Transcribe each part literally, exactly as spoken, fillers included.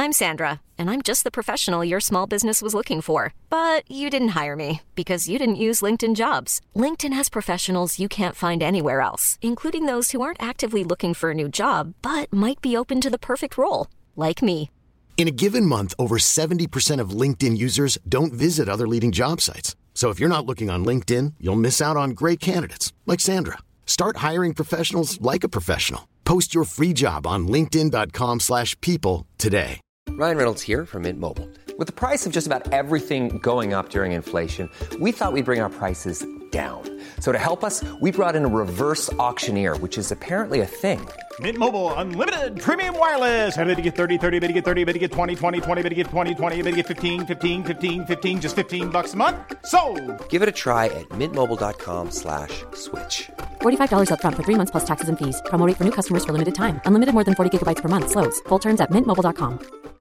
I'm Sandra, and I'm just the professional your small business was looking for. But you didn't hire me because you didn't use LinkedIn Jobs. LinkedIn has professionals you can't find anywhere else, including those who aren't actively looking for a new job, but might be open to the perfect role, like me. In a given month, over seventy percent of LinkedIn users don't visit other leading job sites. So if you're not looking on LinkedIn, you'll miss out on great candidates like Sandra. Start hiring professionals like a professional. Post your free job on linkedin dot com slash people today. Ryan Reynolds here from Mint Mobile. With the price of just about everything going up during inflation, we thought we'd bring our prices down. So to help us, we brought in a reverse auctioneer, which is apparently a thing. Mint Mobile Unlimited Premium Wireless. How to get thirty, thirty, how to get thirty, how to get twenty, twenty, twenty, how to get twenty, twenty, how to get fifteen, fifteen, fifteen, fifteen, just fifteen bucks a month? Sold! Give it a try at mintmobile.com slash switch. forty-five dollars up front for three months plus taxes and fees. Promo rate for new customers for limited time. Unlimited more than forty gigabytes per month. Slows full terms at mint mobile dot com.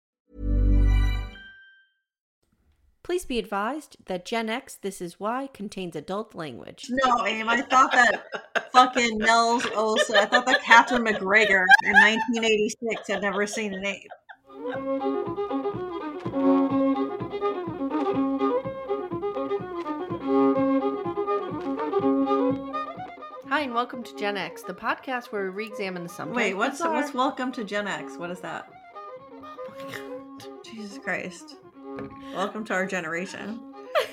Please be advised that Gen X This Is Why contains adult language. No, Aim, I thought that fucking Nels Olsen, I thought that Catherine McGregor in nineteen eighty-six had never seen an ape. Hi, and welcome to Gen X, the podcast where we re-examine the sometimes Wait, what's bizarre... what's welcome to Gen X? What is that? Oh my god. Jesus Christ. Welcome to our generation.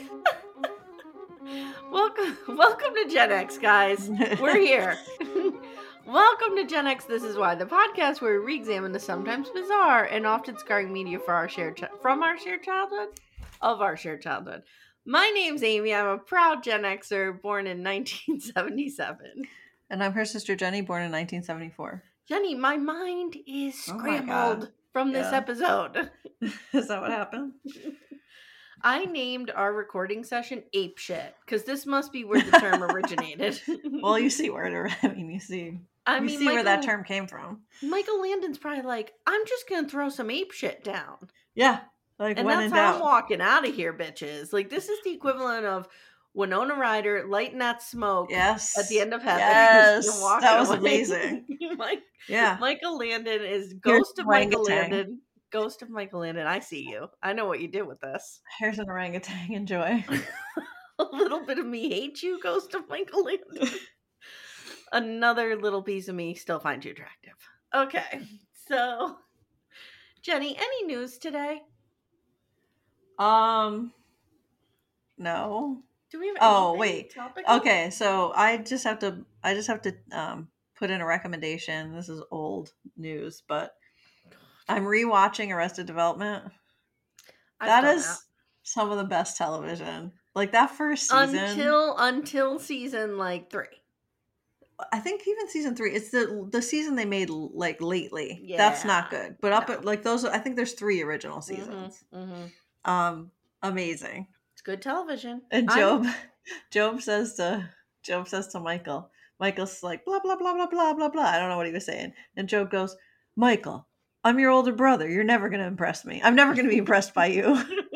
welcome, welcome to Gen X, guys. We're here. Welcome to Gen X This Is Why, the podcast where we re-examine the sometimes bizarre and often scarring media for our shared chi- from our shared childhood, of our shared childhood. My name's Amy. I'm a proud Gen Xer born in nineteen seventy-seven. And I'm her sister Jenny, born in nineteen seventy-four. Jenny, my mind is Oh my scrambled God. from this Yeah. episode. Is that what happened? I named our recording session Ape Shit because this must be where the term originated. Well, you see where it, I mean, you see, I you mean, see Michael, where that term came from. Michael Landon's probably like, I'm just gonna throw some ape shit down, Yeah, like and when that's in how I'm doubt. walking out of here, bitches. Like this is the equivalent of Winona Ryder lighting that smoke Yes. at the end of Heather. Yes, and walking that was away. amazing. Mike, Yeah. Michael Landon is Here's ghost of Michael orangutan. Landon. Ghost of Michael Landon. I see you. I know what you did with this. Here's an orangutan. Enjoy. A little bit of me hates you, Ghost of Michael Landon. Another little piece of me still finds you attractive. Okay, so Jenny, any news today? Um, no. Do we have? Oh, anything wait. topical? Okay, so I just have to. I just have to um put in a recommendation. This is old news, but I'm rewatching Arrested Development. I've That done is some of the best television. Like that first season. until until season like three. I think even season three. It's the the season they made like lately. That's not Yeah, good. But up no. at like those. I think there's three original seasons. Mm-hmm. Um, amazing. It's good television. And I'm- Job, Job says to Job says to Michael. Michael's like blah blah blah blah blah blah blah. I don't know what he was saying. And Job goes, Michael, I'm your older brother. You're never going to impress me. I'm never going to be impressed by you.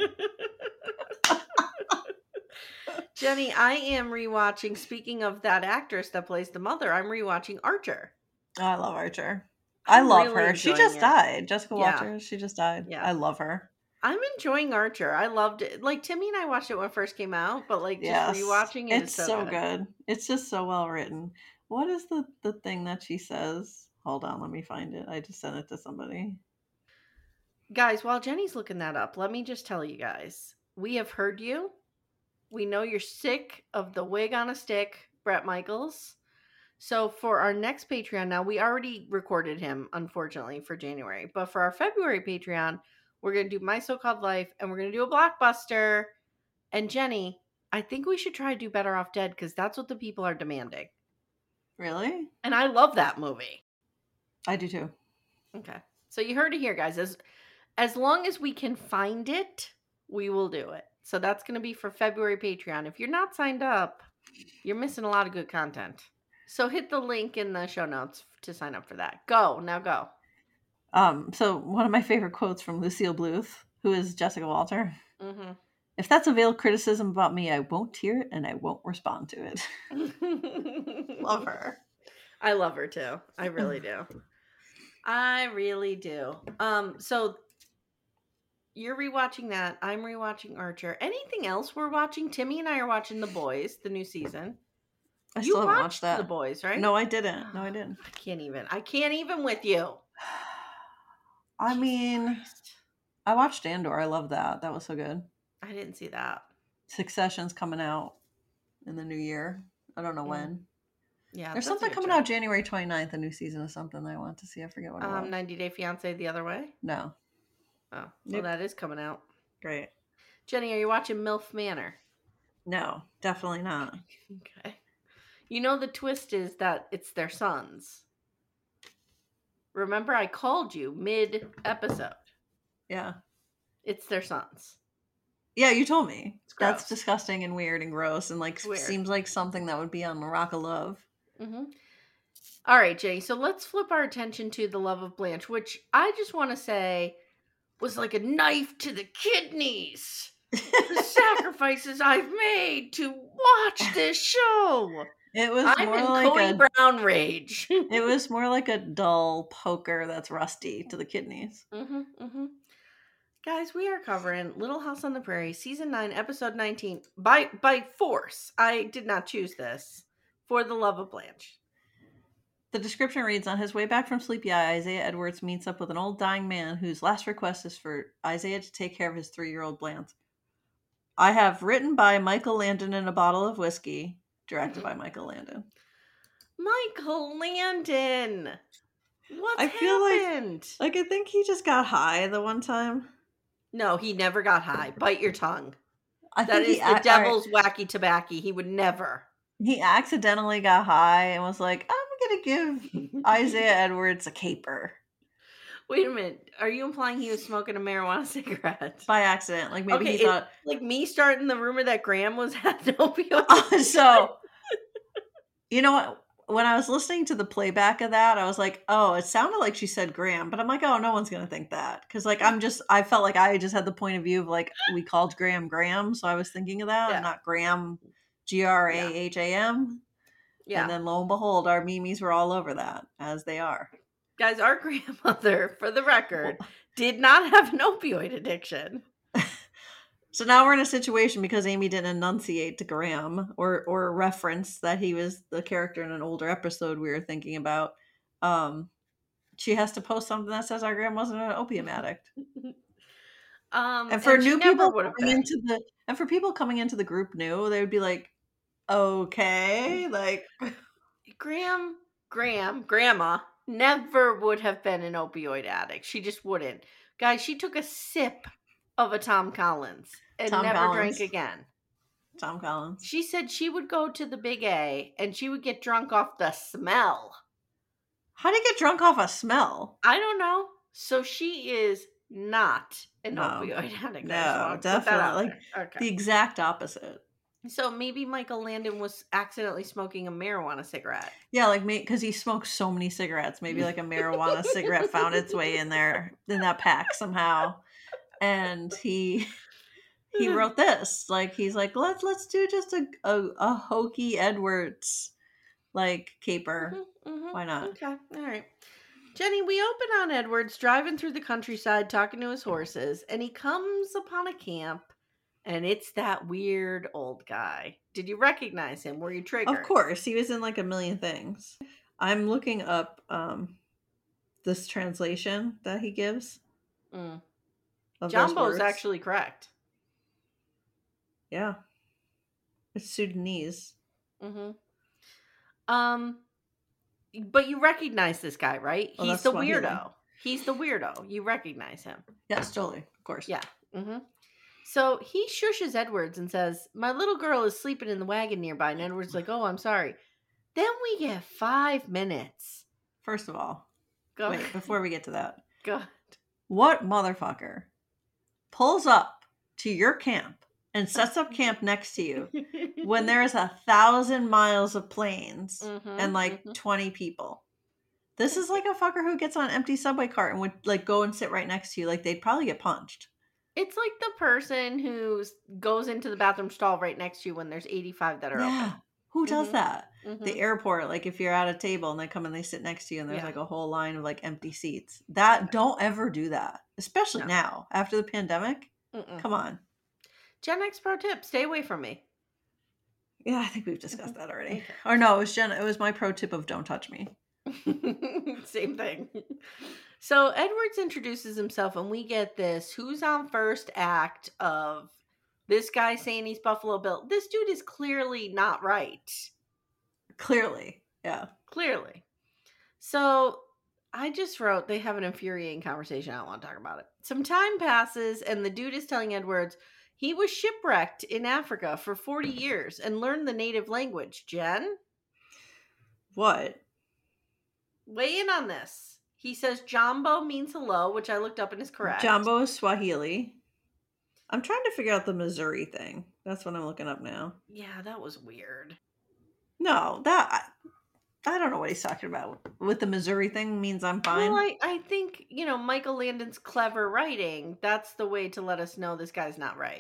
Jenny, I am rewatching. Speaking of that actress that plays the mother, I'm rewatching Archer. Oh, I love Archer. I I'm love really her. She enjoying just it. died. Jessica Yeah. Walters. She just died. Yeah. I love her. I'm enjoying Archer. I loved it. Like Timmy and I watched it when it first came out, but like just Yes. rewatching it It's is so, so good. good. It's just so well written. What is the the thing that she says? Hold on, let me find it. I just sent it to somebody. Guys, while Jenny's looking that up, let me just tell you guys, we have heard you. We know you're sick of the wig on a stick, Bret Michaels. So for our next Patreon, now we already recorded him, unfortunately, for January. But for our February Patreon, we're going to do My So-Called Life, and we're going to do a blockbuster. And Jenny, I think we should try to do Better Off Dead, because that's what the people are demanding. Really? And I love that movie. I do too. Okay. So you heard it here, guys. As, as long as we can find it, we will do it. So that's going to be for February Patreon. If you're not signed up, you're missing a lot of good content. So hit the link in the show notes to sign up for that. Go. Now go. Um, so one of my favorite quotes from Lucille Bluth, who is Jessica Walter. Mm-hmm. If that's a veiled criticism about me, I won't hear it and I won't respond to it. Love her. I love her too. I really do. I really do. Um, so you're rewatching that. I'm rewatching Archer. Anything else we're watching? Timmy and I are watching The Boys, the new season. I You still haven't watched watched that. The Boys, right? No, I didn't. No, I didn't. I can't even. I can't even with you. I Jesus mean, Christ. I watched Andor. I love that. That was so good. I didn't see that. Succession's coming out in the new year. I don't know Mm. when. Yeah, There's that's a something good coming show. out January twenty-ninth, a new season of something that I want to see. I forget what it Um, was. ninety Day Fiance the other way. No. Oh, well, Nope. that is coming out. Great. Jenny, are you watching MILF Manor? No, definitely not. Okay. You know the twist is that it's their sons. Remember, I called you mid episode. Yeah. It's their sons. Yeah, you told me. It's That's gross. disgusting and weird and gross and like It's weird. seems like something that would be on the Rock of Love. Mm-hmm. All right, Jenny. So let's flip our attention to The Love of Blanche, which I just want to say was like a knife to the kidneys. The sacrifices I've made to watch this show. It was I'm more in like Cody a Brown rage. it was more like a dull poker that's rusty to the kidneys. Mm-hmm, mm-hmm. Guys, we are covering Little House on the Prairie, season nine, episode nineteen. By by force, I did not choose this. For the Love of Blanche. The description reads, on his way back from Sleepy Eye, Isaiah Edwards meets up with an old dying man whose last request is for Isaiah to take care of his three-year-old Blanche. I have written by Michael Landon in a bottle of whiskey, directed by Michael Landon. Michael Landon! What's I feel like- happened? Like, I think he just got high the one time. No, he never got high. Bite your tongue. I That think is he, the ac- devil's wacky tobacco. He would never. he accidentally got high and was like, I'm going to give Isaiah Edwards a caper. Wait a minute. Are you implying he was smoking a marijuana cigarette? By accident. Like, maybe okay, he it's thought... like me starting the rumor that Graham was had an opioid. So, you know what? When I was listening to the playback of that, I was like, oh, it sounded like she said Graham. But I'm like, oh, no one's going to think that. Because, like, I'm just... I felt like I just had the point of view of, like, we called Graham Graham. So I was thinking of that. Yeah. And not Graham, G R A H A M. Yeah. And then lo and behold, our memes were all over that, as they are. Guys, our grandmother, for the record, did not have an opioid addiction. So now we're in a situation because Amy didn't enunciate to Graham or or reference that he was the character in an older episode we were thinking about. Um, she has to post something that says our Graham wasn't an opium addict. Um, And for she new never people would have coming been. into the and for people coming into the group new, they would be like, okay, like Graham, Graham, Grandma never would have been an opioid addict. She just wouldn't. Guys, she took a sip of a Tom Collins and Tom never Collins. drank again. Tom Collins. She said she would go to the Big A and she would get drunk off the smell. How do you get drunk off a smell? I don't know. So she is not an No. opioid addict. I just No, wanna put that out definitely. Like, there. Okay. The exact opposite. So maybe Michael Landon was accidentally smoking a marijuana cigarette. Yeah, like me, because he smokes so many cigarettes. Maybe like a marijuana cigarette found its way in there, in that pack somehow, and he he wrote this. Like he's like, let's let's do just a a, a hokey Edwards like caper. Mhm, mhm. Why not? Okay, all right. Jenny, we open on Edwards driving through the countryside talking to his horses, and he comes upon a camp, and it's that weird old guy. Did you recognize him? Were you triggered? Of course, he was in like a million things. I'm looking up um this translation that he gives. Mm. Of those Jumbo's words. actually correct. Yeah, it's Sudanese. Mm-hmm. Um, but you recognize this guy, right? Oh, He's that's the Swahili. weirdo. He's the weirdo. You recognize him. Yes, totally, of course. Yeah. Mm-hmm. So he shushes Edwards and says, "My little girl is sleeping in the wagon nearby." And Edwards is like, "Oh, I'm sorry." Then we get five minutes. First of all, Go wait, before we get to that, Go what motherfucker pulls up to your camp and sets up camp next to you when there's a thousand miles of plains Mhm, and like mhm. twenty people? This is like a fucker who gets on an empty subway cart and would like go and sit right next to you. Like they'd probably get punched. It's like the person who goes into the bathroom stall right next to you when there's eighty-five that are Yeah. Who does Mhm. that? open. The airport, like if you're at a table and they come and they sit next to you and there's Yeah. like a whole line of like empty seats. That don't ever do that. especially No. now after the pandemic. Mm-mm. Come on. Gen X pro tip: stay away from me. Yeah, I think we've discussed that already. Okay. Or no, it was Jen. It was my pro tip of don't touch me. Same thing. So Edwards introduces himself, and we get this who's on first act of this guy saying he's Buffalo Bill. This dude is clearly not right. Clearly, yeah. Clearly. So I just wrote, they have an infuriating conversation. I don't want to talk about it. Some time passes, and the dude is telling Edwards he was shipwrecked in Africa for forty years and learned the native language. Jen? What? Weigh in on this. He says Jambo means hello, which I looked up and is correct. Jambo is Swahili. I'm trying to figure out the Missouri thing. That's what I'm looking up now. Yeah, that was weird. No, that I, I don't know what he's talking about. With the Missouri thing means I'm fine. Well, I, I think, you know, Michael Landon's clever writing, that's the way to let us know this guy's not right.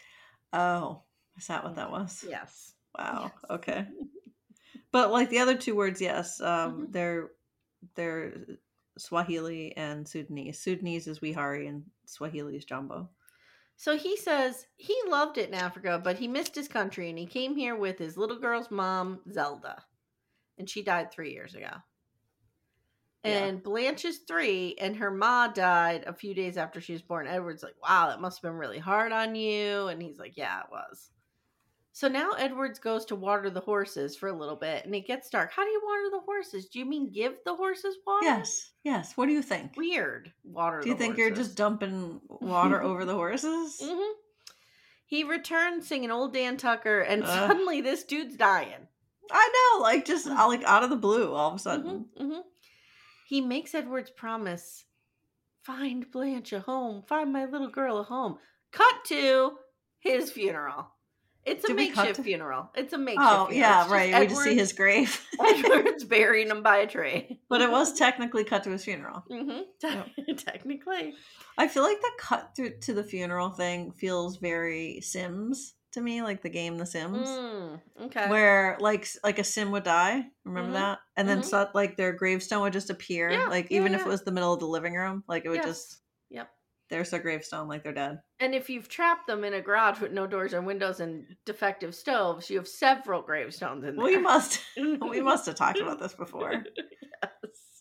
Oh, is that what that was? Yes. Wow. Yes. Okay. But like the other two words, yes, um, Mm-hmm. they're they're Swahili and Sudanese. Sudanese is Wihari and Swahili is Jambo. So he says he loved it in Africa, but he missed his country, and he came here with his little girl's mom, Zelda. And she died three years ago. And yeah. Blanche is three, and her ma died a few days after she was born. Edward's like, wow, that must have been really hard on you. And he's like, yeah, it was. So now Edwards goes to water the horses for a little bit, and it gets dark. How do you water the horses? Do you mean give the horses water? Yes, yes. What do you think? Weird. Water Do you the think horses. You're just dumping water over the horses? Mm-hmm. He returns singing Old Dan Tucker, and Uh. suddenly this dude's dying. I know, like just like out of the blue, all of a sudden. Mm-hmm, mm-hmm. He makes Edwards promise, find Blanche a home, find my little girl a home. Cut to his funeral. It's a Did we cut makeshift to- funeral. It's a makeshift Oh, funeral. yeah, It's just right. We Edwards, just see his grave. Edwards burying him by a tree. But it was technically cut to his funeral. Mm-hmm. Te- Technically. I feel like the cut to, to the funeral thing feels very Sims to me, like the game The Sims. Mm, okay. Where like like a Sim would die, remember Mhm. that? And then Mhm. so, like their gravestone would just appear, Yeah, like yeah, even if yeah. it was the middle of the living room, like it would Yes. just Yep. there's their gravestone, like they're dead. And if you've trapped them in a garage with no doors or windows and defective stoves, you have several gravestones in there. We must we must have talked about this before. Yes.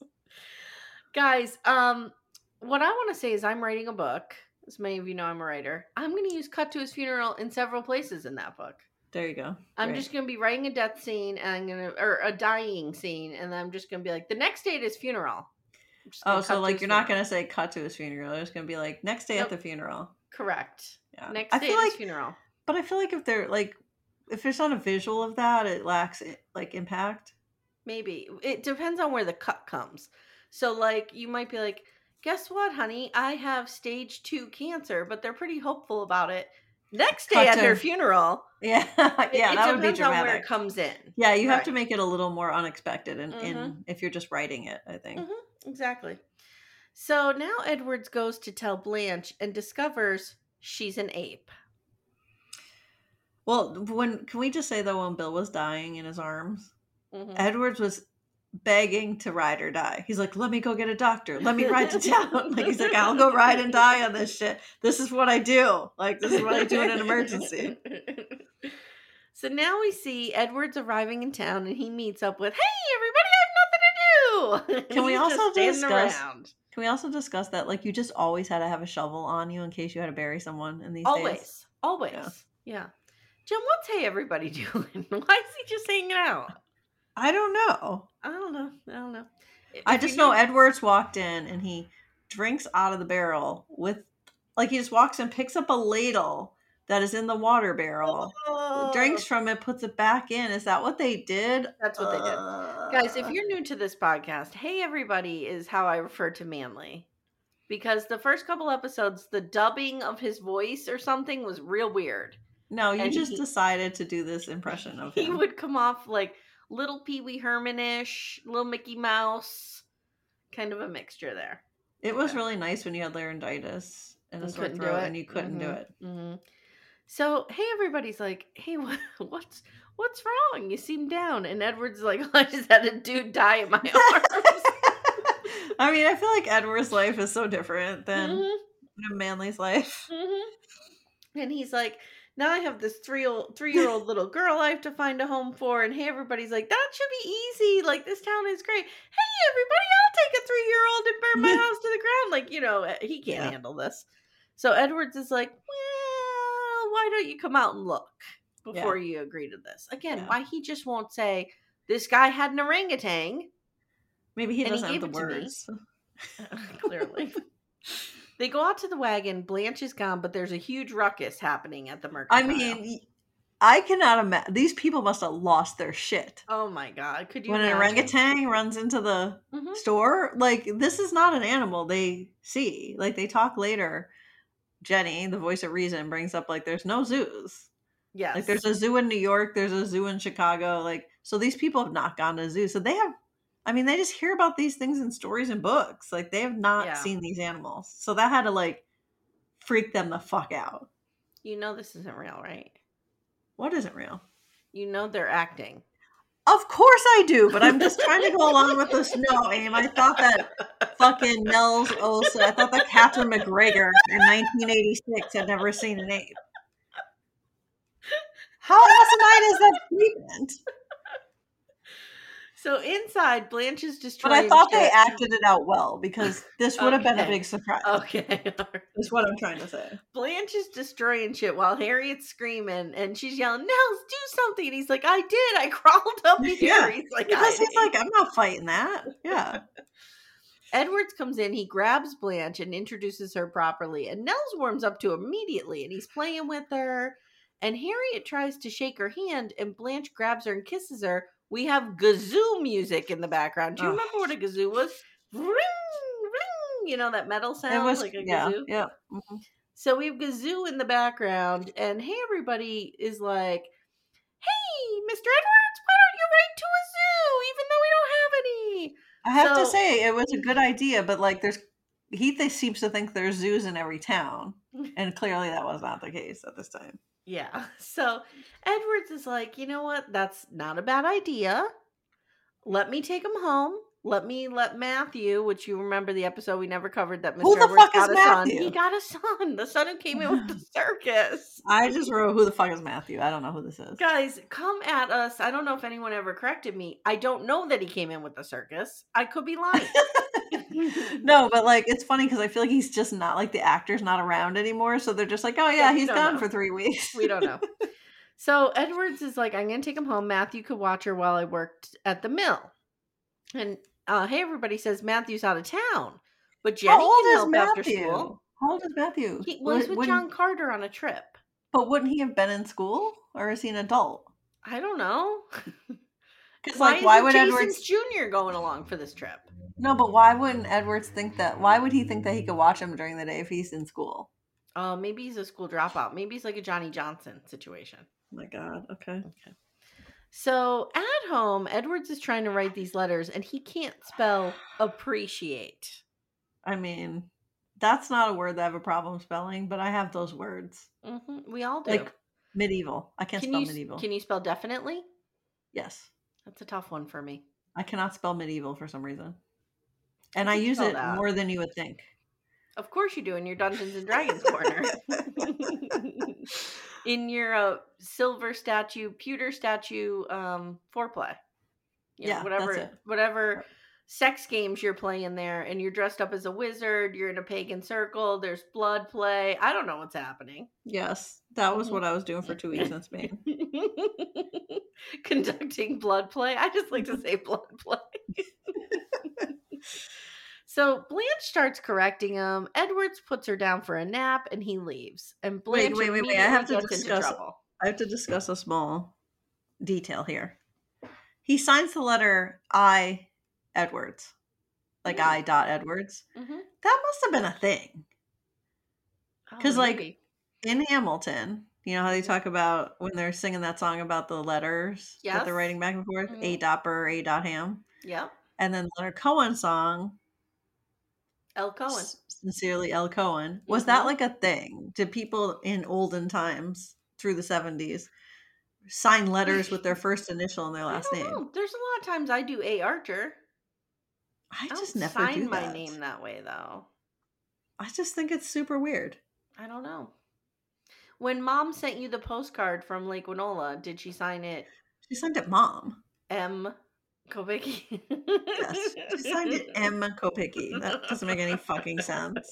Guys, um, what I want to say is I'm writing a book. As many of you know, I'm a writer. I'm going to use cut to his funeral in several places in that book. There you go. I'm Great. just going to be writing a death scene, and I'm going to, or a dying scene, and I'm just going to be like, the next day at his funeral. I'm just gonna Oh, cut so to like his you're not funeral. gonna say cut to his funeral. It's gonna be like next day Nope. at the funeral. Correct. Yeah. Next I day feel at like, his funeral. but I feel like if they're like, if there's not a visual of that, it lacks like impact. Maybe. It depends on where the cut comes. So, like, you might be like, guess what, honey? I have stage two cancer, but they're pretty hopeful about it. Next day Cut at to- their funeral. Yeah, It- yeah, it that would be depends on where dramatic. it comes in. Yeah, you have to Right. make it a little more unexpected, and in, Mhm. if you're just writing it, I think. Mhm, exactly. So now Edwards goes to tell Blanche and discovers she's an ape. Well, when can we just say though, when Bill was dying in his arms, Mhm. Edwards was begging to ride or die. He's like, "Let me go get a doctor. Let me ride to town." Like he's like, "I'll go ride and die on this shit. This is what I do. Like this is what I do in an emergency." So now we see Edwards arriving in town, and he meets up with, "Hey, everybody, I have nothing to do." Can we He's also just standing discuss- around. Can we also discuss that like you just always had to have a shovel on you in case you had to bury someone in these Always, days? always, Yeah. yeah. Jim, what's "Hey, everybody" doing? Why is he just hanging out? I don't know. I don't know. I don't know. If I you just knew- know Edwards walked in and he drinks out of the barrel with, like, he just walks and picks up a ladle that is in the water barrel, Oh. drinks from it, puts it back in. Is that what they did? That's what they did. Uh, Guys, if you're new to this podcast, "Hey, everybody" is how I refer to Manly. Because the first couple episodes, the dubbing of his voice or something was real weird. no, you and just he- decided to do this impression of He him. would come off like little Pee Wee Herman-ish, little Mickey Mouse, kind of a mixture there. It was Okay. really nice when you had laryngitis and a You sore couldn't do throat it. and you couldn't do Mhm, it. mhm. So, "Hey, everybody's like, hey, what, what's what's wrong? You seem down." And Edward's like, "I just had a dude die in my arms." I mean, I feel like Edward's life is so different than Mm-hmm. Manly's life. Mm-hmm. And he's like, now I have this three old three year old little girl I have to find a home for, and hey, everybody's like, that should be easy. Like, this town is great. Hey, everybody, I'll take a three year old and burn my house to the ground. Like, you know, he can't Yeah. handle this. So Edwards is like, well, why don't you come out and look before you agree to this? Again, Yeah. why he just won't say this guy had an orangutan. Maybe he And he doesn't have gave the it to me. words. Clearly. They go out to the wagon. Blanche is gone, but there's a huge ruckus happening at the mercantile. I mean, I cannot imagine. These people must have lost their shit. Oh my god! Could you when imagine? an orangutan runs into the Mhm. store? Like, this is not an animal they see. Like, they talk later. Jenny, the voice of reason, brings up, like, there's no zoos. Yes. Like, there's a zoo in New York, there's a zoo in Chicago. Like, so these people have not gone to zoos. So they have, I mean, they just hear about these things in stories and books. Like, they have not Yeah. seen these animals. So that had to, like, freak them the fuck out. You know this isn't real, right? What isn't real? You know they're acting. Of course I do, but I'm just trying to go along with this. No, Aim. I thought that fucking Nels Osa, I thought that Catherine McGregor in nineteen eighty-six had never seen an ape. How asinine is that statement? So inside, Blanche is But destroying I thought they shit. acted it out well, because this would have been a Okay. big surprise. Okay. Is what I'm trying to say. Blanche is destroying shit while Harriet's screaming and she's yelling, Nels, do something. And he's like, I did. I crawled up here. Yeah. He's like, Because I he's did. like, I'm not fighting that. Yeah. Edwards comes in, he grabs Blanche and introduces her properly, and Nels warms up to immediately, and he's playing with her, and Harriet tries to shake her hand, and Blanche grabs her and kisses her. We have kazoo music in the background. Do you Ugh. remember what a kazoo was? Ring, ring, you know, that metal sound It was, like a yeah. kazoo? Yeah. Mhm. So we have kazoo in the background, and hey, everybody is like, hey, Mister Edwards, why don't you write to a zoo, even though we don't have any? I have to So- say, it was a good idea, but like, there's he th- seems to think there's zoos in every town, and clearly that was not the case at this time. Yeah. So Edwards is like, you know what? That's not a bad idea. Let me take him home. Let me let Matthew, which you remember the episode we never covered that Mister Who the Edwards fuck got is a son. Matthew? He got a son. The son who came in with the circus. I just wrote, "Who the fuck is Matthew?" I don't know who this is. Guys, come at us. I don't know if anyone ever corrected me. I don't know that he came in with the circus. I could be lying. No, but like, it's funny because I feel like he's just not, like, the actor's not around anymore, so they're just like, "Oh yeah, Yeah, we he's don't gone know. for three weeks." We don't know. So Edwards is like, I'm going to take him home. Matthew could watch her while I worked at the mill. And uh, hey, everybody says Matthew's out of town. But Jenny How old can is help after Matthew? school. How old is Matthew? He was Would- with wouldn't- John Carter on a trip. But wouldn't he have been in school, or is he an adult? I don't know. Because Why like, why isn't would Jason's Edwards? Junior going along for this trip? No, but why wouldn't Edwards think that? Why would he think that he could watch him during the day if he's in school? Uh, maybe he's a school dropout. Maybe he's like a Johnny Johnson situation. Oh my God. Okay. So at home, Edwards is trying to write these letters and he can't spell appreciate. I mean, that's not a word that I have a problem spelling, but I have those words. hmm We all do. Like medieval. I can't can spell you medieval. can you spell definitely? Yes. That's a tough one for me. I cannot spell medieval for some reason. And I I can use spell it that. more than you would think. Of course you do in your Dungeons and Dragons corner. In your uh, silver statue, pewter statue um, foreplay. You know, Yeah, whatever that's it. whatever sex games you're playing there, and you're dressed up as a wizard, you're in a pagan circle, there's blood play. I don't know what's happening. Yes. That was Mhm. what I was doing for two weeks in Spain. Conducting blood play. I just like to say blood play. So Blanche starts correcting him. Edwards puts her down for a nap and he leaves. And Wait, Blanche wait, wait, wait. I have to immediately gets into discuss- trouble. I have to discuss a small detail here. He signs the letter I Edwards. Like Yeah. I dot Edwards. Mhm. That must have been a thing. Oh, 'Cause, like, maybe. In Hamilton, you know how they talk about when they're singing that song about the letters that Yes. they're writing back and forth? Mhm. A dot Burr, A dot Ham. Yep. And then the Leonard Cohen song, El Cohen. S- Sincerely L. Cohen. Was that Mhm. like a thing? Did people in olden times through the seventies sign letters with their first initial and their I last don't name? know. There's a lot of times I do A Archer. I I just don't never sign do my that. name that way, though. I just think it's super weird. I don't know. When Mom sent you the postcard from Lake Winola, did she sign it She signed it Mom. M. Kopicki? Yes. She signed it M. Kopicki. That doesn't make any fucking sense.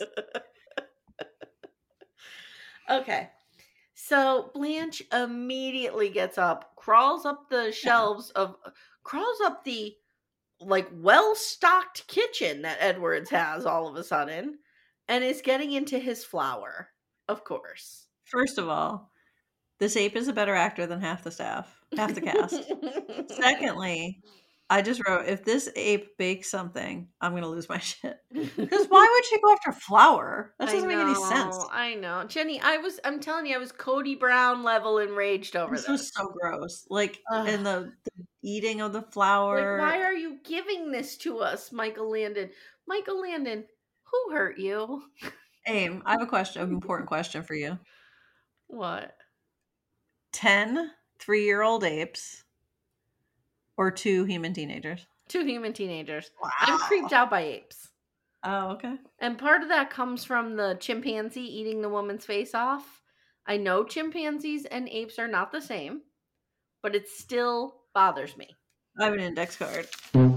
Okay. So Blanche immediately gets up, crawls up the shelves of, crawls up the like well-stocked kitchen that Edwards has all of a sudden, and is getting into his flour, of course. First of all, this ape is a better actor than half the staff, half the cast. Secondly, I just wrote, if this ape bakes something, I'm going to lose my shit. Because why would she go after flour? That doesn't I make know, any sense. I know. Jenny, I was, I'm telling you, I was Cody Brown level enraged over This this. was so gross. Like, Ugh. and the, the eating of the flour. Like, why are you giving this to us, Michael Landon? Michael Landon, who hurt you? Aim, I have a question, an important question for you. What? ten three-year-old apes or two human teenagers? Two human teenagers. Wow. I'm creeped out by apes. Oh, okay. And part of that comes from the chimpanzee eating the woman's face off. I know chimpanzees and apes are not the same, but it still bothers me. I have an index card.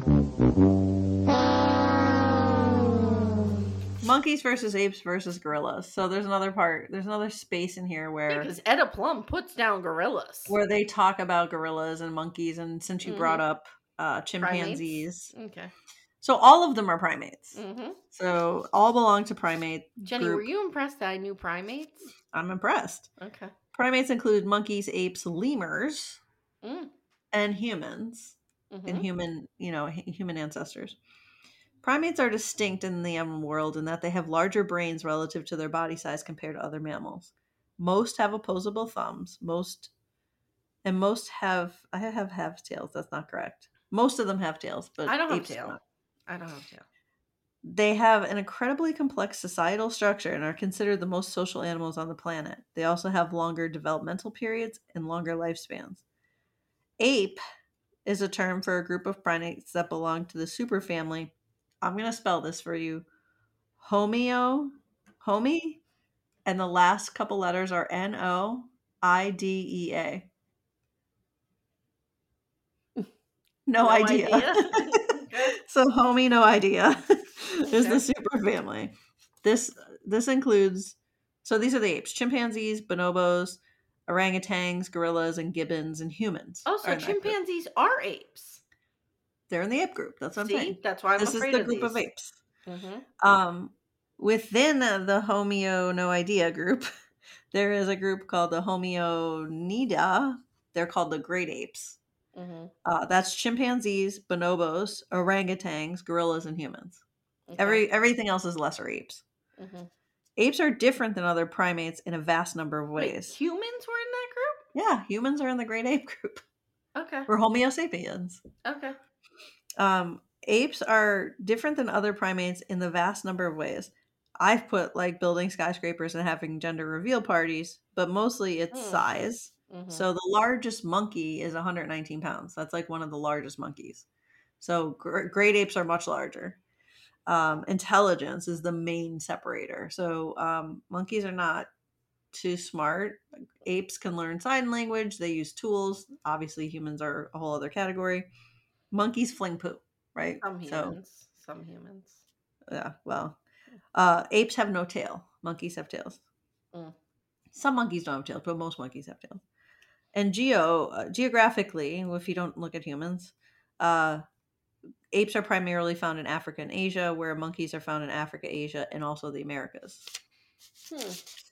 Monkeys versus apes versus gorillas. So there's another part, there's another space in here where Because Etta Plum puts down gorillas. where they talk about gorillas and monkeys, and since you Mhm. brought up uh, chimpanzees, Primates? Okay. so all of them are primates. Mm-hmm. So all belong to primate Jenny, group. were you impressed that I knew primates? I'm impressed. Okay. Primates include monkeys, apes, lemurs, Mm. and humans, Mm-hmm. and human, you know, h- human ancestors. Primates are distinct in the animal world in that they have larger brains relative to their body size compared to other mammals. Most have opposable thumbs. Most, and most have, I have have tails. That's not correct. Most of them have tails, but I don't have apes do tail. not. I don't have tail. They have an incredibly complex societal structure and are considered the most social animals on the planet. They also have longer developmental periods and longer lifespans. Ape is a term for a group of primates that belong to the superfamily. I'm going to spell this for you. Homeo, homie, and the last couple letters are N O I D E A. No, No idea. idea? Okay. So homie, no idea is Okay. the super family. This this includes, so these are the apes: chimpanzees, bonobos, orangutans, gorillas, and gibbons, and humans. Oh, are so in that group. chimpanzees are apes. They're in the ape group. That's what I'm See? saying. That's why I'm This is afraid the of group these. of apes. Mm-hmm. Um, within the Homeo no idea group, there is a group called the Homeonida. They're called the great apes. Mm-hmm. Uh, that's chimpanzees, bonobos, orangutans, gorillas, and humans. Okay. Every everything else is lesser apes. Mm-hmm. Apes are different than other primates in a vast number of Wait, ways. humans were in that Yeah, humans are in the great ape group. group? Okay. We're Homo sapiens. Okay. Um, apes are different than other primates in the vast number of ways. I've put like building skyscrapers and having gender reveal parties, but mostly it's Hmm. size. Mm-hmm. So the largest monkey is one hundred nineteen pounds. That's like one of the largest monkeys. So gr- great apes are much larger. Um, intelligence is the main separator. So um, monkeys are not too smart. Apes can learn sign language. They use tools. Obviously, humans are a whole other category. Monkeys fling poo, right? Some So humans. Some humans. yeah, well, uh, apes have no tail. Monkeys have tails. Mm. Some monkeys don't have tails, but most monkeys have tails. And geo uh, geographically, if you don't look at humans, uh, apes are primarily found in Africa and Asia, where monkeys are found in Africa, Asia, and also the Americas. Hmm.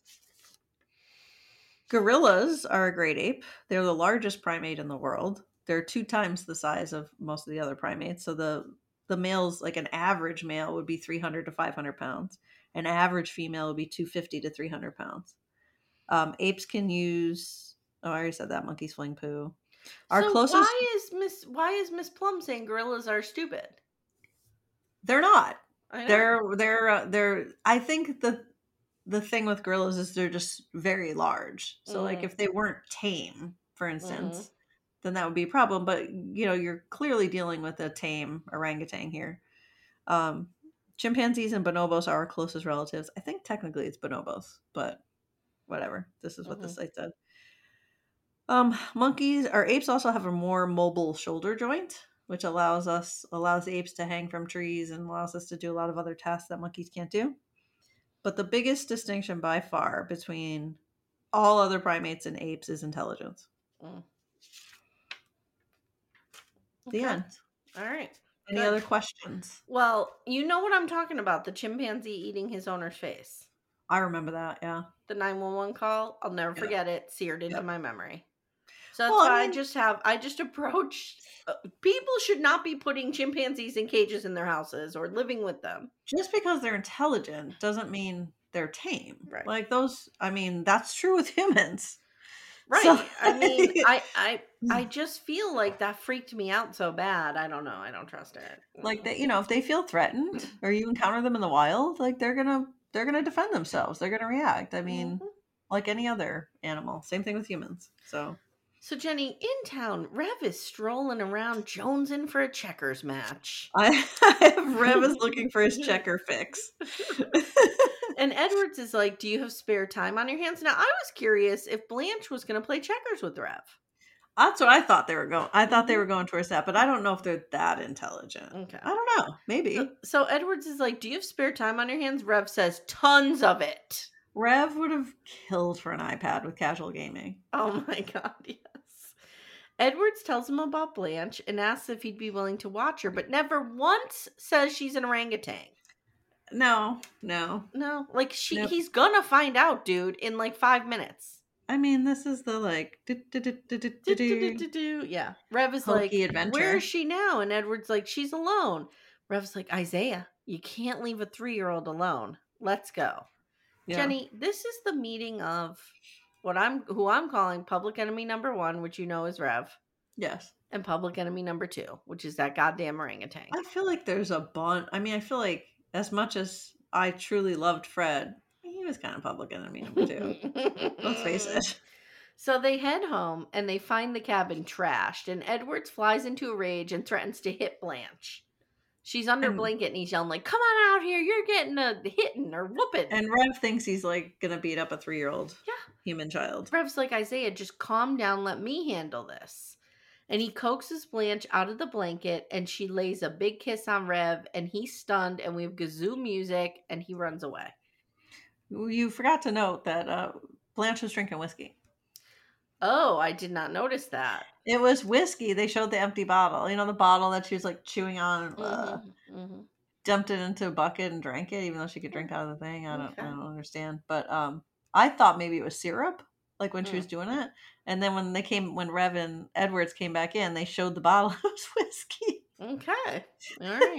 Gorillas are a great ape. They're the largest primate in the world. They're two times the size of most of the other primates. So the the males, like an average male, would be three hundred to five hundred pounds. An average female would be two hundred fifty to three hundred pounds. Um, apes can use. Oh, I already said that. Monkeys fling poo. Our so closest. why is Miss Why is Miss Plum saying gorillas are stupid? They're not. I know. They're they're uh, they're. I think the the thing with gorillas is they're just very large. So like Mhm. if they weren't tame, for instance, Mhm. then that would be a problem. But you know, you're clearly dealing with a tame orangutan here. Um, chimpanzees and bonobos are our closest relatives. I think technically it's bonobos, but whatever. This is what Mm-hmm. the site said. Um, monkeys or apes also have a more mobile shoulder joint, which allows us allows apes to hang from trees and allows us to do a lot of other tasks that monkeys can't do. But the biggest distinction by far between all other primates and apes is intelligence. Mm. The Okay. end. All right. Any Good. other questions? Well, you know what I'm talking about, the chimpanzee eating his owner's face. I remember that, yeah. The nine one one call, I'll never Yeah. forget it, seared into Yeah. my memory. So that's Well, I why I, mean- just have, I just approach, uh, people should not be putting chimpanzees in cages in their houses or living with them. Just because they're intelligent doesn't mean they're tame. Right. Like those, I mean, that's true with humans. Right. So- I mean, I, I, I just feel like that freaked me out so bad. I don't know. I don't trust it. Like they, you know, if they feel threatened or you encounter them in the wild, like they're gonna they're gonna defend themselves. They're gonna react. I mean, Mhm. like any other animal. Same thing with humans. So So Jenny, in town, Rev is strolling around jonesing for a checkers match. I, Rev is looking for his checker fix. And Edwards is like, do you have spare time on your hands? Now, I was curious if Blanche was going to play checkers with Rev. That's what I thought they were going. I thought they were going towards that, but I don't know if they're that intelligent. Okay. I don't know. Maybe. So, so Edwards is like, do you have spare time on your hands? Rev says, tons of it. Rev would have killed for an iPad with casual gaming. Oh my God, yes. Edwards tells him about Blanche and asks if he'd be willing to watch her, but never once says she's an orangutan. No, no. No, like she, Nope. he's gonna find out, dude, in like five minutes. I mean, this is the like do, do, do, do, do, do, do. Do-do-do-do-do. Yeah. Rev is Hokey like, adventure. where is she now? And Edward's like, she's alone. Rev's like, Isaiah, you can't leave a three-year-old alone. Let's go. Yeah. Jenny, this is the meeting of what I'm who I'm calling public enemy number one, which you know is Rev, Yes. and public enemy number two, which is that goddamn orangutan. I feel like there's a bunch. I mean, I feel like as much as I truly loved Fred, he was kind of public enemy number two. Let's face it. So they head home and they find the cabin trashed, and Edwards flies into a rage and threatens to hit Blanche. She's under And- a blanket and he's yelling like, come on out here, you're getting a hitting or whooping. And Rev thinks he's like gonna beat up a three year old Yeah. human child. Rev's like, Isaiah, just calm down, let me handle this. And he coaxes Blanche out of the blanket and she lays a big kiss on Rev and he's stunned and we have kazoo music and he runs away. You forgot to note that uh, Blanche was drinking whiskey. Oh, I did not notice that. It was whiskey. They showed the empty bottle. You know, the bottle that she was like chewing on. Uh, Mhm, mhm. dumped it into a bucket and drank it, even though she could drink out of the thing. I don't, Okay. I don't understand. But um, I thought maybe it was syrup, like when she Mm. was doing it. And then when they came, when Rev and Edwards came back in, they showed the bottle. It was whiskey. Okay. All right.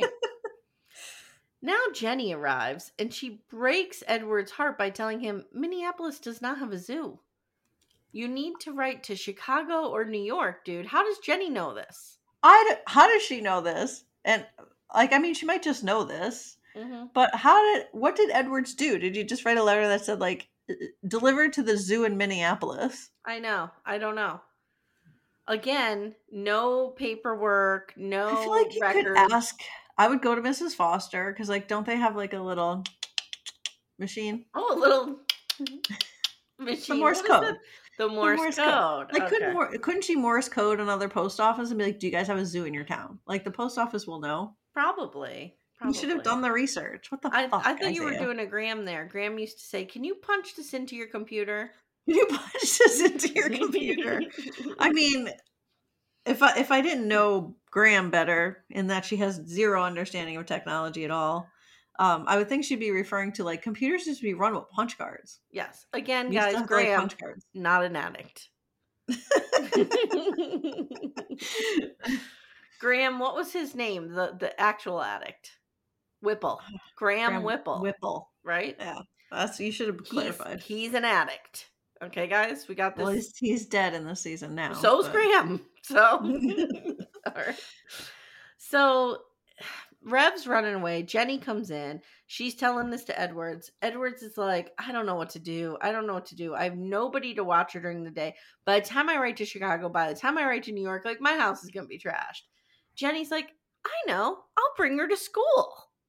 Now Jenny arrives and she breaks Edward's heart by telling him Minneapolis does not have a zoo. You need to write to Chicago or New York, dude. How does Jenny know this? I. d- How does she know this? And like, I mean, she might just know this. Mm-hmm. But how did? What did Edwards do? Did you just write a letter that said like, delivered to the zoo in Minneapolis? I know. I don't know. Again, no paperwork, no I feel like you record. could ask. I would go to Missus Foster because, like, don't they have like a little machine? Oh, a little machine. Morse What is code. it? The Morse, Morse code. code. Like, couldn't Okay. Mor- couldn't she Morse code another post office and be like, "Do you guys have a zoo in your town?" Like, the post office will know. Probably. You should have Probably. done the research. What the I, fuck? I thought you were Isaiah? doing a Graham there. Graham used to say, "Can you punch this into your computer?" Can you punch this into your computer? I mean, if I if I didn't know Graham better, in that she has zero understanding of technology at all, um, I would think she'd be referring to like computers used to be run with punch cards. Yes. Again, You used to guys, have to, like, Graham, punch cards. not an addict. Graham, what was his name? The the actual addict. Whipple. Graham, Graham Whipple. Whipple. Right? Yeah, that's you should have He's, clarified. he's an addict. Okay, guys, we got this. Well, he's, he's dead in this season now. So's but- Graham. So, all right. So, Rev's running away. Jenny comes in. She's telling this to Edwards. Edwards is like, I don't know what to do. I don't know what to do. I have nobody to watch her during the day. By the time I write to Chicago, by the time I write to New York, like, my house is going to be trashed. Jenny's like, I know. I'll bring her to school.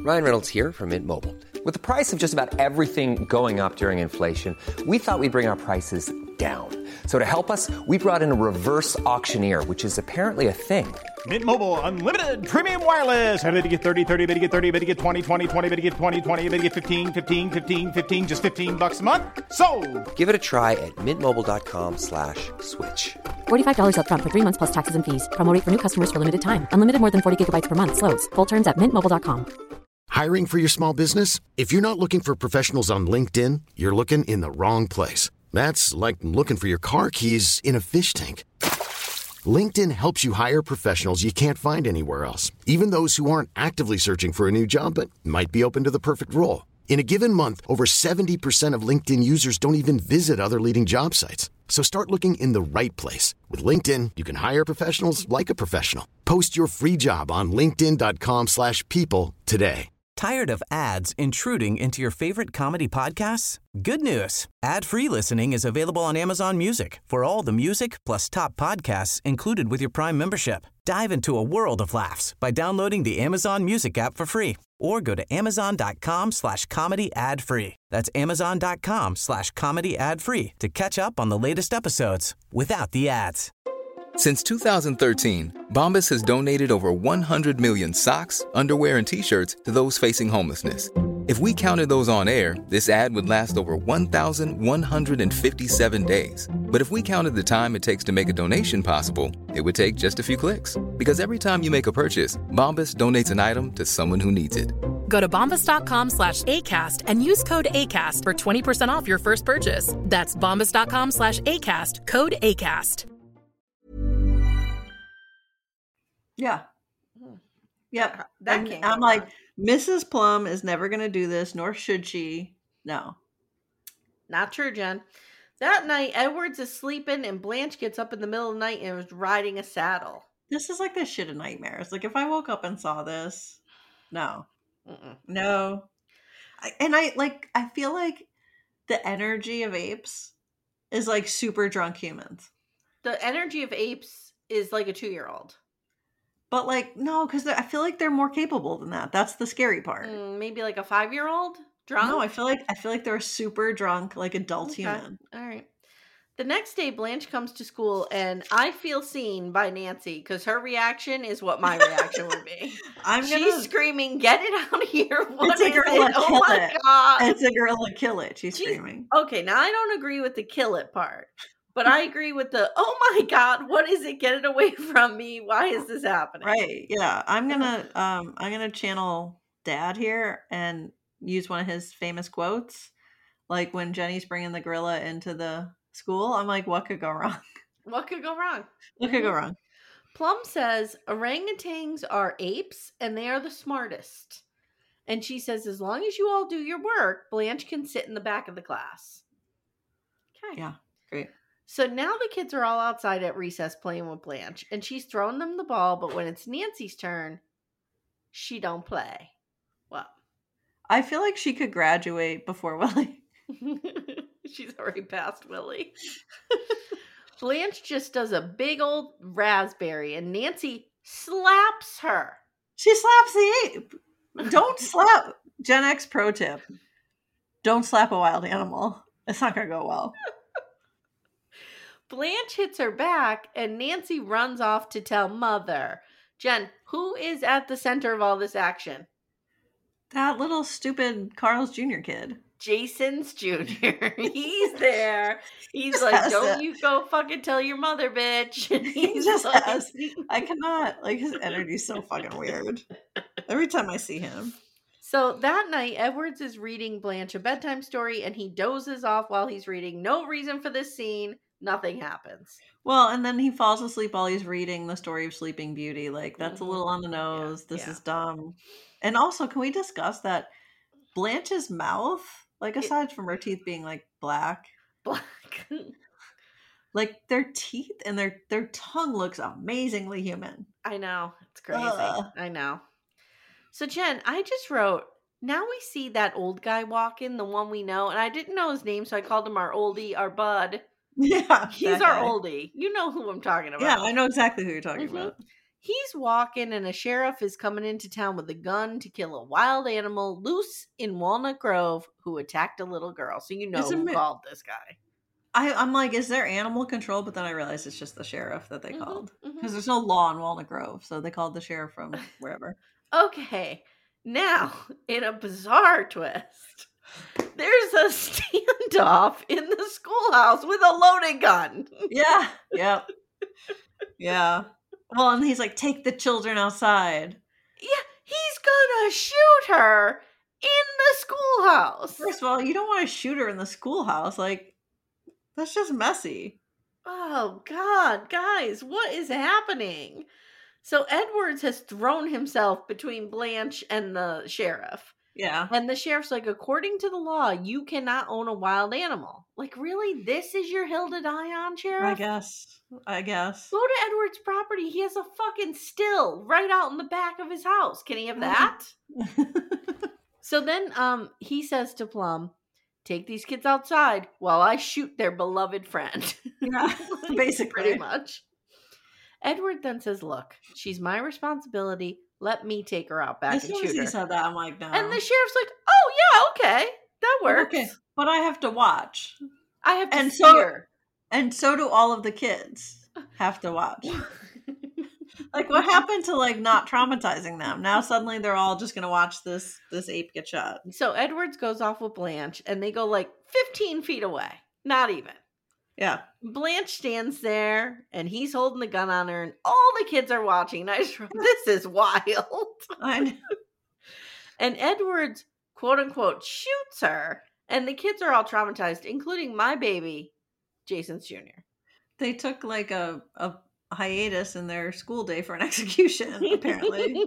Ryan Reynolds here from Mint Mobile. With the price of just about everything going up during inflation, we thought we'd bring our prices down. So to help us, we brought in a reverse auctioneer, which is apparently a thing. Mint Mobile Unlimited Premium Wireless. How to get thirty, thirty, bit to get thirty, bit to get twenty, twenty, twenty, bit to get twenty, twenty, bit to get fifteen, fifteen, fifteen, fifteen, just fifteen bucks a month? Sold! Give it a try at mintmobile.com slash switch. forty-five dollars up front for three months plus taxes and fees. Promo rate for new customers for limited time. Unlimited more than forty gigabytes per month. Slows full terms at mint mobile dot com. Hiring for your small business? If you're not looking for professionals on LinkedIn, you're looking in the wrong place. That's like looking for your car keys in a fish tank. LinkedIn helps you hire professionals you can't find anywhere else, even those who aren't actively searching for a new job but might be open to the perfect role. In a given month, over seventy percent of LinkedIn users don't even visit other leading job sites. So start looking in the right place. With LinkedIn, you can hire professionals like a professional. Post your free job on linkedin.com slash people today. Tired of ads intruding into your favorite comedy podcasts? Good news. Ad-free listening is available on Amazon Music for all the music plus top podcasts included with your Prime membership. Dive into a world of laughs by downloading the Amazon Music app for free or go to amazon.com slash comedy ad free. That's amazon.com slash comedy ad free to catch up on the latest episodes without the ads. Since two thousand thirteen, Bombas has donated over one hundred million socks, underwear, and T-shirts to those facing homelessness. If we counted those on air, this ad would last over one thousand one hundred fifty-seven days. But if we counted the time it takes to make a donation possible, it would take just a few clicks. Because every time you make a purchase, Bombas donates an item to someone who needs it. Go to bombas.com slash ACAST and use code ACAST for twenty percent off your first purchase. That's bombas.com slash ACAST, code ACAST. Yeah. Yep. That And can't I'm go like, on. Missus Plum is never going to do this, nor should she. No. Not true, Jen. That night, Edwards is sleeping and Blanche gets up in the middle of the night and is riding a saddle. This is like the shit of nightmares. Like, if I woke up and saw this, no. Mm-mm. No. I, and I, like, I feel like the energy of apes is like super drunk humans. The energy of apes is like a two-year-old. But, like, no, because I feel like they're more capable than that. That's the scary part. Mm, maybe like a five-year-old drunk? No, I feel like I feel like they're super drunk, like adult Okay. human. All right. The next day, Blanche comes to school, and I feel seen by Nancy because her reaction is what my reaction would be. I'm She's gonna. screaming, "Get it out of here! What It's a is gorilla, it? Oh kill my it. god!" It's a gorilla, kill it. She's She's- screaming. Okay, now I don't agree with the kill it part, but I agree with the "Oh my god, what is it? Get it away from me! Why is this happening?" Right? Yeah. I'm gonna. Um. I'm gonna channel Dad here and use one of his famous quotes, like when Jenny's bringing the gorilla into the school. I'm like, what could go wrong? What could go wrong? What could go wrong? Plum says orangutans are apes and they are the smartest. And she says, as long as you all do your work, Blanche can sit in the back of the class. Okay. Yeah. Great. So now the kids are all outside at recess playing with Blanche, and she's throwing them the ball, but when it's Nancy's turn, she don't play. Well, I feel like she could graduate before Willie. she's already past Willie. Blanche just does a big old raspberry, and Nancy slaps her. She slaps the ape. Don't slap. Gen X pro tip. Don't slap a wild animal. It's not going to go well. Blanche hits her back, and Nancy runs off to tell Mother. Jen, who is at the center of all this action? That little stupid Carl's Junior kid. Jason's Junior He's there. He's like, has don't it. you go fucking tell your mother, bitch. And He he's just like, has. I cannot. Like, his energy's so fucking weird. Every time I see him. So that night, Edwards is reading Blanche a bedtime story, and he dozes off while he's reading. No reason for this scene. Nothing happens. Well, and then he falls asleep while he's reading the story of Sleeping Beauty. Like, that's Mhm. a little on the nose. Yeah, this yeah. is dumb. And also, can we discuss that Blanche's mouth, like, aside from her teeth being, like, black, Black. like, their teeth and their, their tongue looks amazingly human. I know. It's crazy. Ugh. I know. So, Jen, I just wrote, now we see that old guy walking, the one we know, and I didn't know his name, so I called him our oldie, our bud. Yeah. He's that our guy. oldie. You know who I'm talking about. Yeah, I know exactly who you're talking Mhm. about. He's walking and a sheriff is coming into town with a gun to kill a wild animal loose in Walnut Grove who attacked a little girl. So you know It's a who mi- called this guy. I, I'm like, is there animal control? But then I realized it's just the sheriff that they Mhm, called. mhm. Because there's no law in Walnut Grove. So they called the sheriff from wherever. Okay, now in a bizarre twist, there's a standoff in the schoolhouse with a loaded gun. Yeah. Yep. Yeah. Well, and he's like, take the children outside. Yeah, he's gonna shoot her in the schoolhouse. First of all, you don't want to shoot her in the schoolhouse. Like, that's just messy. Oh, God, guys, what is happening? So Edwards has thrown himself between Blanche and the sheriff. Yeah. And the sheriff's like, according to the law, you cannot own a wild animal. Like, really? This is your hill to die on, sheriff? I guess. I guess. Go to Edwards' property. He has a fucking still right out in the back of his house. Can he have that? So then um, he says to Plum, take these kids outside while I shoot their beloved friend. Yeah, basically. Pretty much. Edward then says, look, she's my responsibility. Let me take her out back As and soon shoot as he her. said that, I'm like, no. And the sheriff's like, oh, yeah, okay. That works. Okay, but I have to watch. I have to And see so, her. and so do all of the kids have to watch. Like, what happened to, like, not traumatizing them? Now suddenly they're all just going to watch this this ape get shot. So Edwards goes off with Blanche, and they go like fifteen feet away. Not even. Yeah. Blanche stands there, and he's holding the gun on her, and all the kids are watching. And I just wrote, this is wild. I know. And Edwards, quote unquote, shoots her, and the kids are all traumatized, including my baby, Jason's Junior They took, like, a, a hiatus in their school day for an execution, apparently.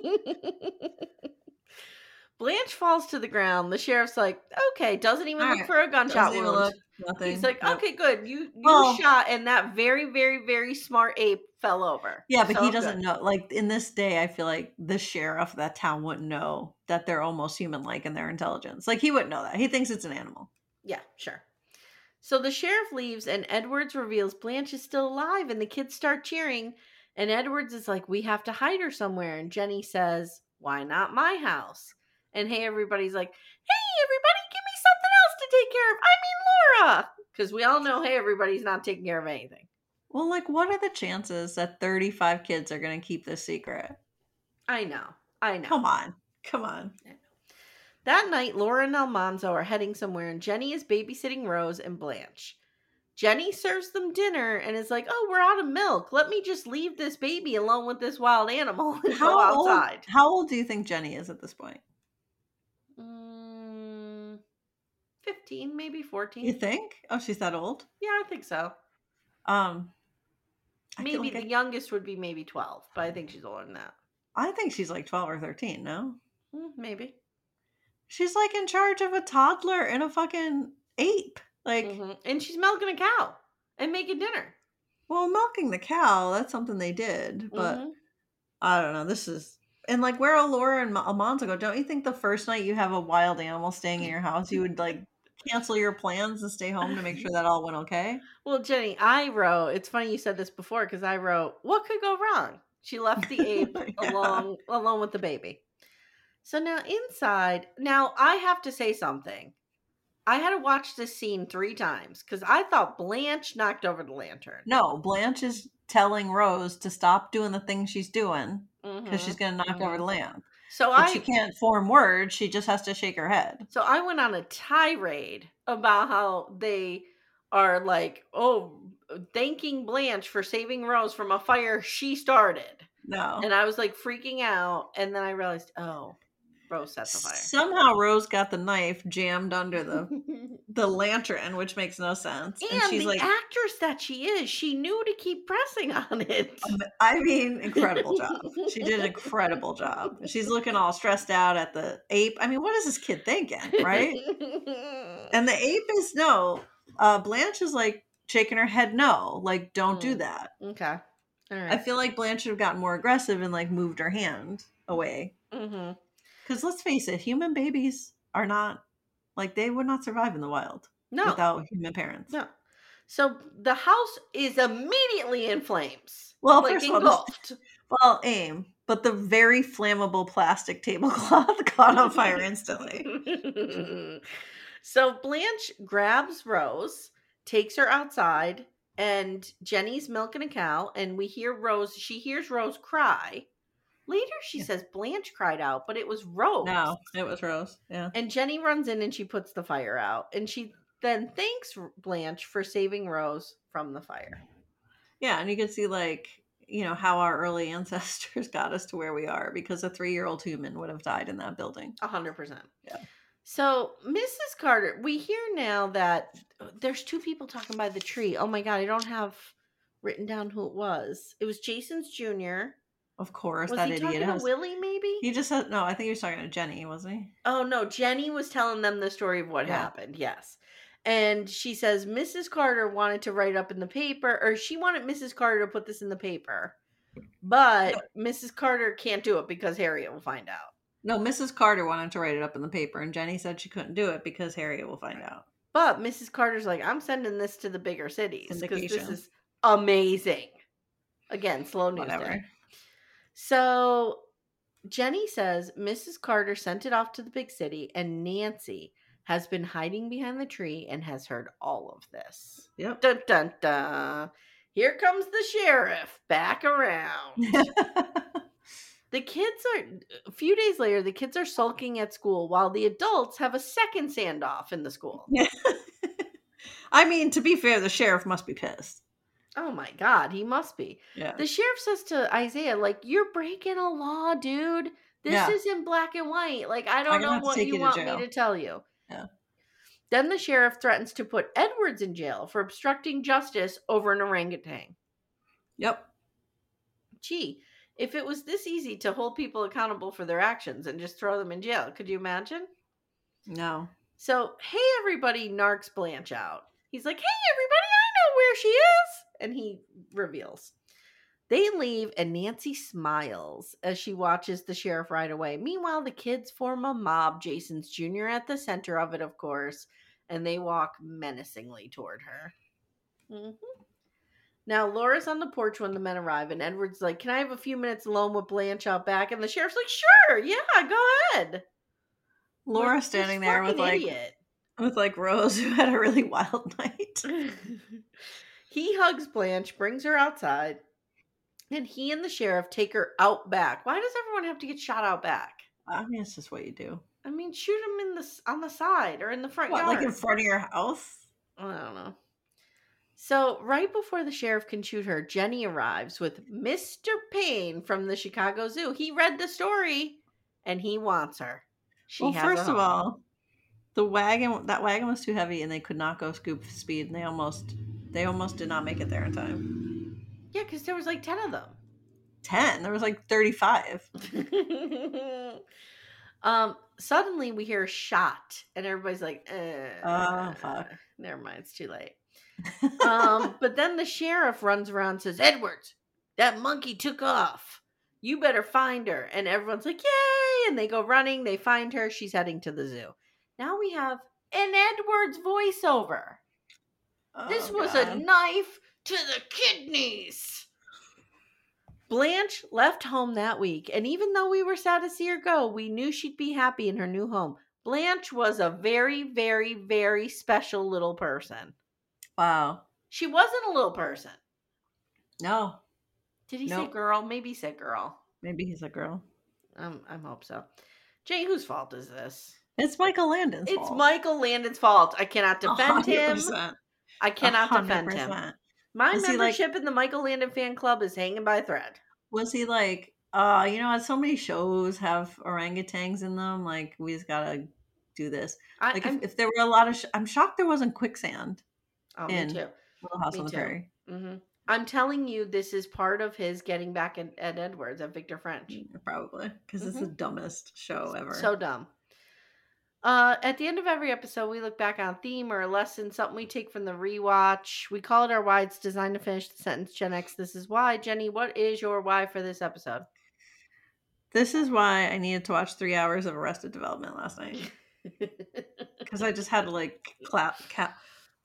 Blanche falls to the ground. The sheriff's like, okay, doesn't even All look right. for a gunshot Doesn't even wound. look, nothing. He's like, Nope. okay, good. You you Well- shot, and that very, very, very smart ape fell over. Yeah, but So he doesn't good. know. Like, in this day, I feel like the sheriff of that town wouldn't know that they're almost human-like in their intelligence. Like, he wouldn't know that. He thinks it's an animal. Yeah, sure. So the sheriff leaves, and Edwards reveals Blanche is still alive, and the kids start cheering. And Edwards is like, we have to hide her somewhere. And Jenny says, why not my house? And hey, everybody's like, hey, everybody, give me something else to take care of. I mean, Laura. Because we all know, hey, everybody's not taking care of anything. Well, like, what are the chances that thirty-five kids are going to keep this secret? I know. I know. Come on. Come on. That night, Laura and Almanzo are heading somewhere, and Jenny is babysitting Rose and Blanche. Jenny serves them dinner and is like, oh, we're out of milk. Let me just leave this baby alone with this wild animal and go How old, outside. how old do you think Jenny is at this point? Mm, fifteen, maybe fourteen. You think? Oh, she's that old? Yeah, I think so. Um, I feel Maybe like the I, youngest would be maybe twelve, but I think she's older than that. I think she's like twelve or thirteen, no? Mm, maybe. She's like in charge of a toddler and a fucking ape. Like, Mhm. And she's milking a cow and making dinner. well, milking the cow, that's something they did. But Mhm. I don't know. This is. And like, where Laura and Almanzo go, don't you think the first night you have a wild animal staying in your house, you would like cancel your plans and stay home to make sure that all went okay? Well, Jenny, I wrote, it's funny you said this before because I wrote, what could go wrong? She left the ape Yeah. along alone with the baby. So now inside, now I have to say something. I had to watch this scene three times because I thought Blanche knocked over the lantern. No, Blanche is telling Rose to stop doing the thing she's doing because Mhm, she's going to knock mhm. over the lamp. So But I she can't form words. She just has to shake her head. So I went on a tirade about how they are like, oh, thanking Blanche for saving Rose from a fire she started. No. And I was like freaking out. And then I realized, oh, Rose set the fire. Somehow Rose got the knife jammed under the the lantern, which makes no sense. And, And she's the like, actress that she is, she knew to keep pressing on it. I mean, incredible job. She did an incredible job. She's looking all stressed out at the ape. I mean, what is this kid thinking, right? And the ape is no. Uh, Blanche is like shaking her head no. Like, don't do Mm. that. Okay. All right. I feel like Blanche should have gotten more aggressive and like moved her hand away. Mm-hmm. Because let's face it, human babies are not, like, they would not survive in the wild No. without human parents. No. So the house is immediately in flames. Well, like first of all, engulfed. Well, aim, but the very flammable plastic tablecloth caught on fire instantly. So Blanche grabs Rose, takes her outside, and Jenny's milking a cow, and we hear Rose, she hears Rose cry. Later she yeah. says Blanche cried out, but it was Rose. No, it was Rose, yeah. And Jenny runs in and she puts the fire out, and she then thanks Blanche for saving Rose from the fire. Yeah, and you can see, like, you know, how our early ancestors got us to where we are, because a three-year-old human would have died in that building. A hundred percent. Yeah. So Missus Carter, we hear now that there's two people talking by the tree. Oh my God, I don't have written down who it was. It was Jason's Junior Of course, was that he idiot talking has. To Willie, maybe? He just said, no, I think he was talking to Jenny, wasn't he? Oh no, Jenny was telling them the story of what yeah. happened, yes. And she says Missus Carter wanted to write up in the paper, or she wanted Missus Carter to put this in the paper. But no. Missus Carter can't do it because Harriet will find out. No, Missus Carter wanted to write it up in the paper, and Jenny said she couldn't do it because Harriet will find out. But Missus Carter's like, I'm sending this to the bigger cities because Syndication. This is amazing. Again, slow news Whatever. Day. So Jenny says Missus Carter sent it off to the big city, and Nancy has been hiding behind the tree and has heard all of this. Yep. Dun dun dun. Here comes the sheriff back around. The kids are, a few days later, the kids are sulking at school while the adults have a second standoff in the school. Yeah. I mean, to be fair, the sheriff must be pissed. Oh my God, he must be. Yeah. The sheriff says to Isaiah, like, you're breaking a law, dude. This yeah. is in black and white. Like, I don't know what you, you want me to tell you. Yeah. Then the sheriff threatens to put Edwards in jail for obstructing justice over an orangutan. Yep. Gee. If it was this easy to hold people accountable for their actions and just throw them in jail, could you imagine? No. So, hey, everybody, narcs Blanche out. He's like, hey, everybody, I know where she is. And he reveals. They leave, and Nancy smiles as she watches the sheriff ride away. Meanwhile, the kids form a mob, Jason's Junior at the center of it, of course, and they walk menacingly toward her. Mm-hmm. Now, Laura's on the porch when the men arrive, and Edward's like, can I have a few minutes alone with Blanche out back? And the sheriff's like, sure, yeah, go ahead. Laura like, standing there with like, idiot. with like Rose, who had a really wild night. He hugs Blanche, brings her outside, and he and the sheriff take her out back. Why does everyone have to get shot out back? I mean, it's just what you do. I mean, shoot them in the, on the side or in the front what, yard. Like in front of your house? I don't know. So, right before the sheriff can shoot her, Jenny arrives with Mister Payne from the Chicago Zoo. He read the story, and he wants her. She well, has first a of all, the wagon that wagon was too heavy, and they could not go scoop speed, and they almost they almost did not make it there in time. Yeah, because there was like ten of them. Ten? There was like thirty-five. um. Suddenly, we hear a shot, and everybody's like, eh, "Oh fuck! Never mind, it's too late." um, but then the sheriff runs around and says, Edwards, that monkey took off. You better find her. And everyone's like, yay! And they go running. They find her. She's heading to the zoo. Now we have an Edwards voiceover. Oh, this was God. A knife to the kidneys. Blanche left home that week. And even though we were sad to see her go, we knew she'd be happy in her new home. Blanche was a very, very, very special little person. Wow. She wasn't a little person. No. Did he nope. say girl? Maybe he said girl. Maybe he's a girl. Um, I hope so. Jay, whose fault is this? It's Michael Landon's it's fault. It's Michael Landon's fault. I cannot defend one hundred percent. Him. I cannot one hundred percent. Defend him. My was membership like, in the Michael Landon fan club is hanging by a thread. Was he like, uh, you know, so many shows have orangutans in them. Like, we just gotta do this. I, like, if, if there were a lot of, sh- I'm shocked there wasn't quicksand. Oh, in me too. Little House me on the too. Prairie. Mm-hmm. I'm telling you, this is part of his getting back at, at Edwards, at Victor French. Probably, because mm-hmm. it's the dumbest show ever. So dumb. Uh, at the end of every episode, we look back on a theme or a lesson, something we take from the rewatch. We call it our why. It's designed to finish the sentence. Gen X, this is why. Jenny, what is your why for this episode? This is why I needed to watch three hours of Arrested Development last night. Because I just had to like clap, cap,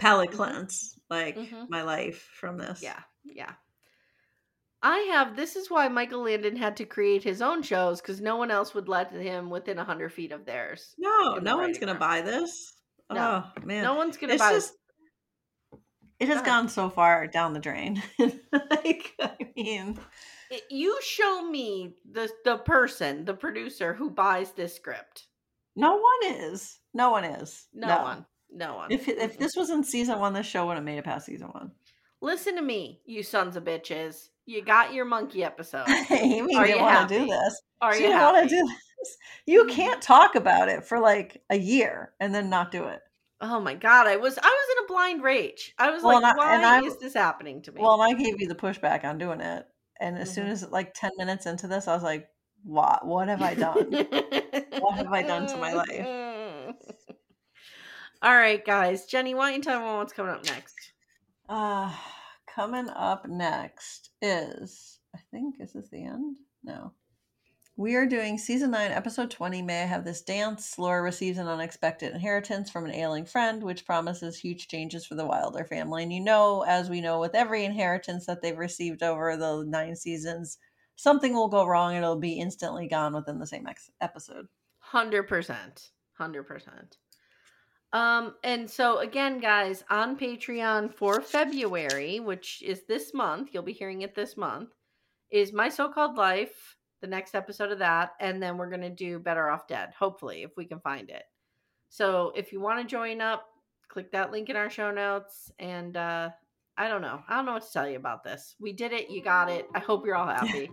palate cleanse, like Mhm. my life from this. Yeah, yeah. I have, this is why Michael Landon had to create his own shows, because no one else would let him within one hundred feet of theirs. No, in the no one's writing gonna room. buy this. No. Oh man, No one's gonna it's buy just it has Go ahead. gone so far down the drain. Like, I mean, It- you show me the the person, the producer who buys this script. no one is. No one is. No, one. No one. If if this was in season one, this show would have made it past season one. Listen to me, you sons of bitches. You got your monkey episode. Amy Are didn't you want to happy? do this. Are she you didn't want happy? to do this. You can't talk about it for like a year and then not do it. Oh my god, I was I was in a blind rage. I was Well, like, and I- why and I- is this happening to me? Well, and I gave you the pushback on doing it. And as soon Mhm. as like ten minutes into this, I was like, what? What have I done? What have I done to my life? All right, guys. Jenny, why don't you tell me what's coming up next? Uh, coming up next is, I think, is this the end? No. We are doing season nine, episode twenty. May I Have This Dance? Laura receives an unexpected inheritance from an ailing friend, which promises huge changes for the Wilder family. And you know, as we know with every inheritance that they've received over the nine seasons, something will go wrong and it'll be instantly gone within the same ex- episode. Hundred percent. Hundred percent. Um, and so again, guys, on Patreon for February, which is this month, you'll be hearing it this month, is My So-Called Life, the next episode of that, and then we're gonna do Better Off Dead, hopefully, if we can find it. So if you want to join up, click that link in our show notes, and uh I don't know. I don't know what to tell you about this. We did it, you got it. I hope you're all happy.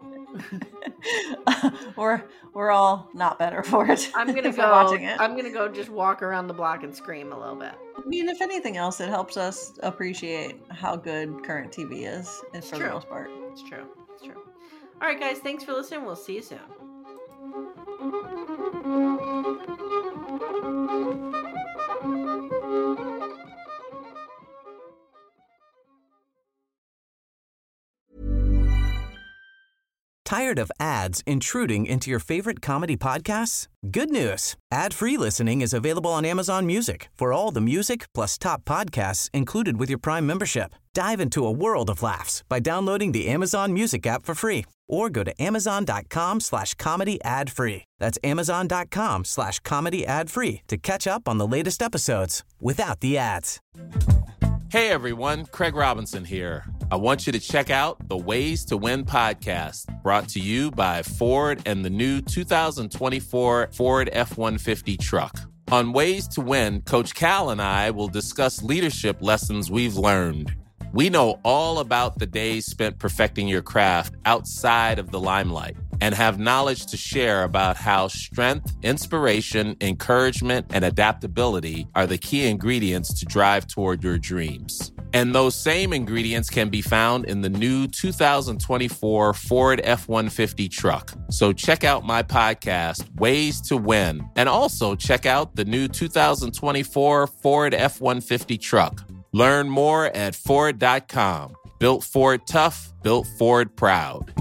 we're we're all not better for it. I'm gonna for go watching it. I'm gonna go just walk around the block and scream a little bit. I mean, if anything else, it helps us appreciate how good current T V is, and for true. the most part. It's true. It's true. All right, guys. Thanks for listening. We'll see you soon. Tired of ads intruding into your favorite comedy podcasts? Good news. Ad-free listening is available on Amazon Music for all the music plus top podcasts included with your Prime membership. Dive into a world of laughs by downloading the Amazon Music app for free or go to amazon.com slash comedy ad free. That's amazon.com slash comedy ad free to catch up on the latest episodes without the ads. Hey everyone, Craig Robinson here. I want you to check out the Ways to Win podcast, brought to you by Ford and the new two thousand twenty-four Ford F one fifty truck. On Ways to Win, Coach Cal and I will discuss leadership lessons we've learned. We know all about the days spent perfecting your craft outside of the limelight and have knowledge to share about how strength, inspiration, encouragement, and adaptability are the key ingredients to drive toward your dreams. And those same ingredients can be found in the new two thousand twenty-four Ford F one fifty truck. So check out my podcast, Ways to Win, and also check out the new two thousand twenty-four Ford F one fifty truck. Learn more at Ford dot com. Built Ford tough, built Ford proud.